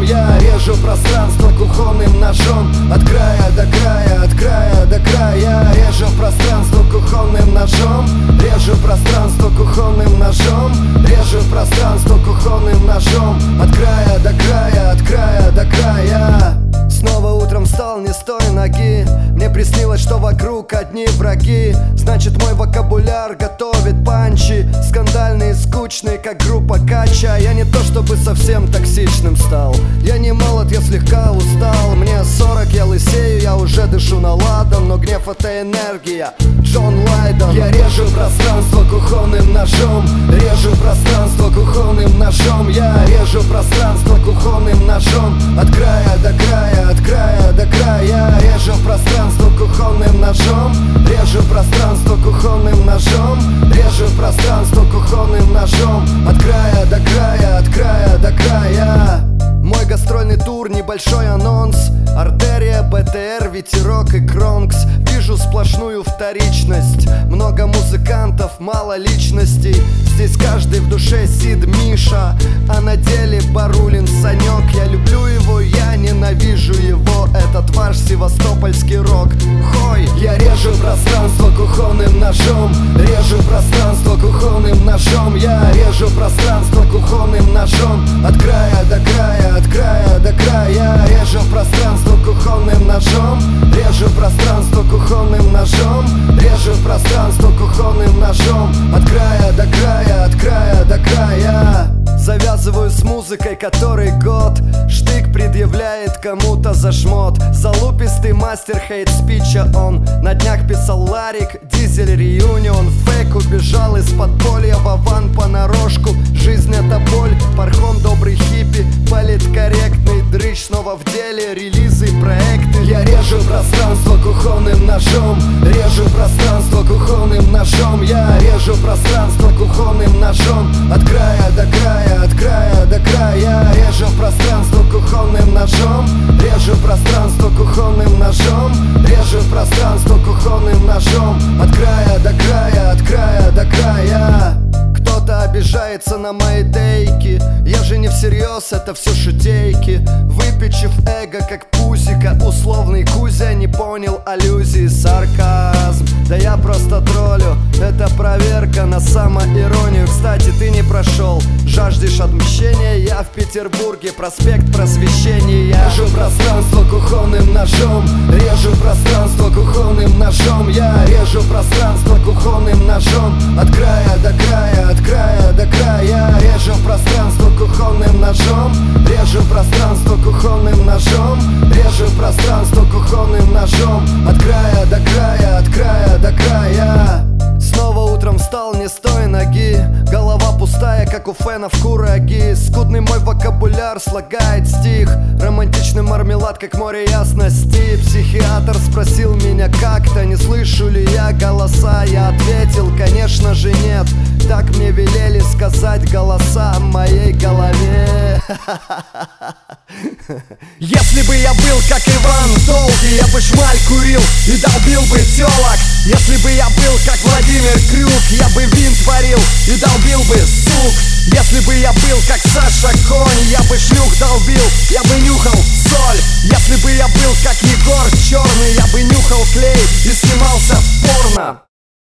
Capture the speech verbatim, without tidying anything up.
Я режу пространство кухонным ножом. От края до края, от края до края. Я режу пространство кухонным ножом. Режу пространство кухонным ножом. Режу пространство кухонным ножом. От края до края, от края до края. Снова утром встал не с той ноги. Мне приснилось, что вокруг одни враги. Значит, мой вокабуляр готовит панчи. Скандальный и скучный, как группа Кача. Я не то чтобы совсем токсичным стал. Я не молод, я слегка устал. Мне сорок, я лысею, я уже дышу на ладан. Но гнев — это энергия, Джон Лайден. Я режу пространство кухонным ножом. Режу пространство кухонным ножом. Я режу пространство кухонным ножом. От края до края, от края до края. Я режу пространство кухонным ножом. Режу пространство кухонным ножом. Режу пространство кухонным ножом. От края до края, от края до края. Мой гастрольный тур, небольшой анонс. Артерия, БТР, ветерок и Кронкс. Вижу сплошную вторичность. Много музыкантов, мало личностей. Здесь каждый в душе Сид Миша, а на деле Барулин Санек. Я люблю его, я ненавижу его. Этот ваш севастопольский рок. Хой! Я режу пространство кухонным ножом. Режу пространство кухонным ножом. Я режу пространство кухонным ножом. От края до края, от края до края. Я режу пространство кухонным ножом. Режу пространство кухонным ножом. Режу пространство кухонным ножом. От края до края, от края до края. Завязываю с музыкой который год. Штык предъявляет кому-то за шмот. Залупистый мастер хейт-спича он. На днях писал Ларик, Дизель реюнион. Фейк убежал из подполья, Вован понарошку. Жизнь — это боль, Пархон добрый хиппи. Политкорректный дрыщ снова в деле. Релизы, проекты. Я режу пространство кухонным ножом. Режу пространство кухонным ножом. Я режу пространство кухонным ножом. От края до края, от края до края. Я режу пространство кухонным ножом. Режу пространство кухонным ножом. Режу пространство кухонным ножом. От края до края, от края до края. Кто-то обижается на мои тейки. Я же не всерьез, это все шутейки. Выпечив эго как пузика. Условный Кузя не понял аллюзии, сарказм. Да я просто троллю, это проверка на самоиронию. Кстати, ты не прошел, жаждешь отмщения. Я в Петербурге, проспект Просвещения. Я режу пространство кухонным ножом. Режу пространство кухонным ножом. Я режу пространство кухонным ножом. От края до края, от края до края. Я режу пространство кухонным ножом. Режу пространство кухонным ножом. Режу пространство кухонным ножом. От края до края, от края до края. Снова утром встал не с той ноги. Голова пустая, как у фенов кураги. Скудный мой вокабуляр слагает стих. Романтичный мармелад, как море ясности. Психиатр спросил меня как-то, не слышу ли я голоса. Я ответил, конечно же нет. Так мне велели сказать голоса в моей голове. Если бы я был как Иван Долгий, я бы шмаль курил и долбил бы телок. Если бы я был как Владимир Крюк, я бы винт варил и долбил бы сук. Если бы я был как Саша Конь, я бы шлюх долбил